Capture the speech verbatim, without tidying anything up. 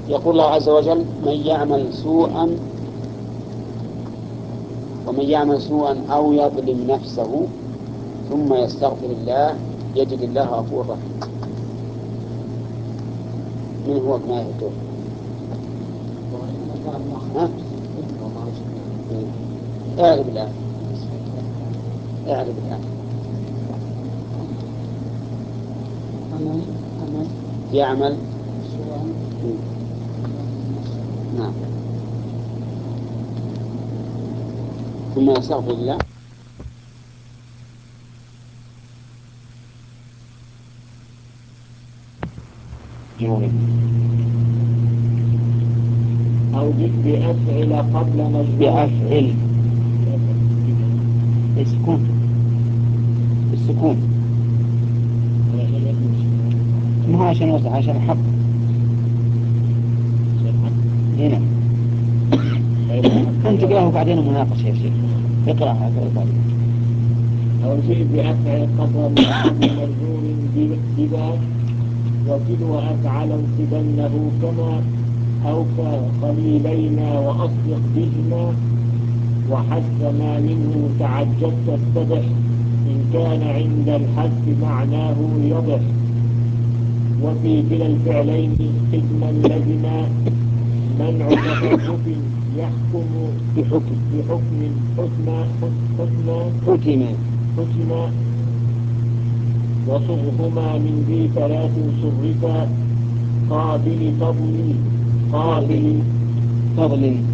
يقول الله عز وجل: من يعمل سوءا ومن يعمل سوءا أو يظلم نفسه ثم يستغفر الله يجد الله غفورا رحيما. من هو ابن آية الدور؟ ها؟ اعرف الآن اعرف الآن يعمل نعم ثم يستغفر الله أو بأفعل قبل مجموع بأفعل السكون السكون ما هو عشان وزع عشان حق هنا أنت قرأه بعدين مناقشة يا شيخ اقرأ هذا بعدين. أو بأفعل قبل مجموع بذا وتلو أفعل انصبنه كما أو كقليلينا وأصدق بهما وحذف ما منه تعجبت اتبح إن كان عند الحذف معناه يضح. وفي كلا الفعلين حكما لزما منع تصرف يحكم بحكم بحكم حكما حكما حكم حكما وصغهما من ذي ثلاث صرفا قابل فضل قابل فضل